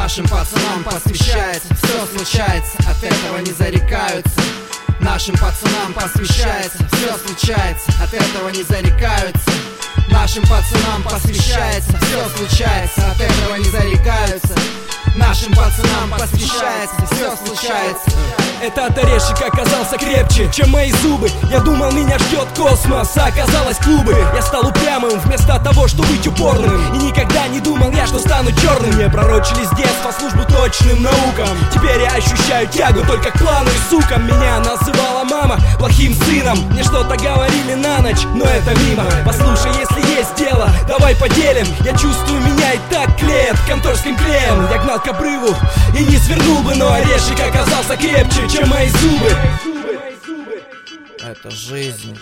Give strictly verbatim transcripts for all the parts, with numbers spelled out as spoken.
Нашим пацанам посвящается, все случается, от этого не зарекаются. Нашим пацанам посвящается, все случается, от этого не зарекаются. Нашим пацанам посвящается, все случается, от этого не зарекаются. Нашим пацанам посвящается, все случается. Этот орешек оказался крепче, чем мои зубы. Я думал, меня ждет космос, а оказалось клубы. Я стал упрямым вместо того, чтобы быть упорным. И никогда не думал я, что стану черным. Мне пророчили с детства службу точным наукам. Теперь я ощущаю тягу только к плану и сукам. Меня называла мама плохим сыном. Мне что-то говорили на ночь, но это мимо. Послушай, если есть дело, давай поделим. Я чувствую, меня и так клеят конторским клеем. Я гнал к обрыву и не свернул бы, но орешек оказался крепче, чем мои зубы. Это жизнь.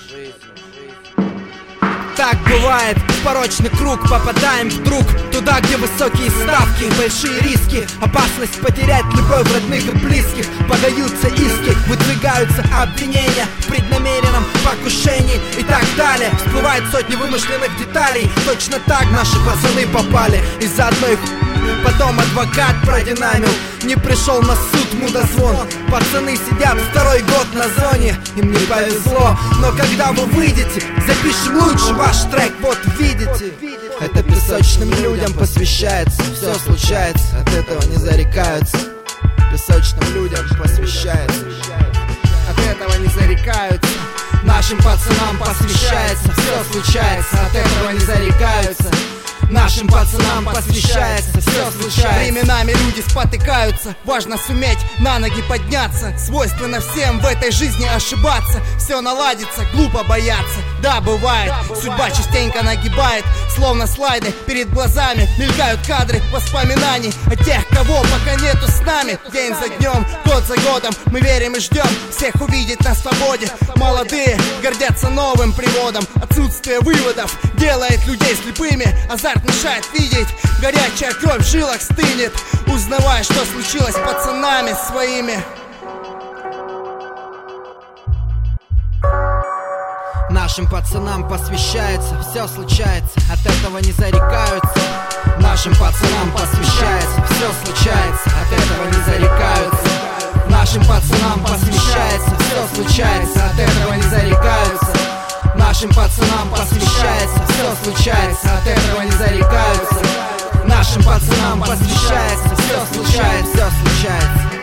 Так бывает, в порочный круг попадаем вдруг туда, где высокие ставки, большие риски, опасность потерять любовь родных и близких. Подаются иски, выдвигаются обвинения в преднамеренном покушении и так далее. Всплывают сотни вымышленных деталей. Точно так наши пацаны попали из-за одной ху... Потом адвокат продинамил, не пришел на суд мудозвон. Пацаны сидят второй год на зоне, им не повезло. Но когда вы выйдете, запишем лучше ваш трек, вот видите. Это песочным людям посвящается, все случается, от этого не зарекаются. Песочным людям посвящается, от этого не зарекаются. Нашим пацанам посвящается, все случается, от этого не зарекаются. Нашим пацанам посвящается, все случается. Временами люди спотыкаются, важно суметь на ноги подняться. Свойственно всем в этой жизни ошибаться. Все наладится, глупо бояться. Да, бывает, судьба частенько нагибает. Словно слайды перед глазами мелькают кадры воспоминаний о тех, кого пока нету с нами. День за днем, год за годом мы верим и ждем всех увидеть на свободе. Молодые гордятся новым приводом. Отсутствие выводов делает людей слепыми. Азарт мешает видеть, горячая кровь в жилах стынет, узнавая, что случилось с пацанами своими. Нашим пацанам посвящается, все случается, от этого не зарекаются. Нашим пацанам посвящается, все случается, от этого не зарекаются. Нашим пацанам посвящается, все случается, от этого не зарекаются. Нашим пацанам посвящается, все случается, от этого не зарекаются. Нашим пацанам посвящается, все случается, все случается.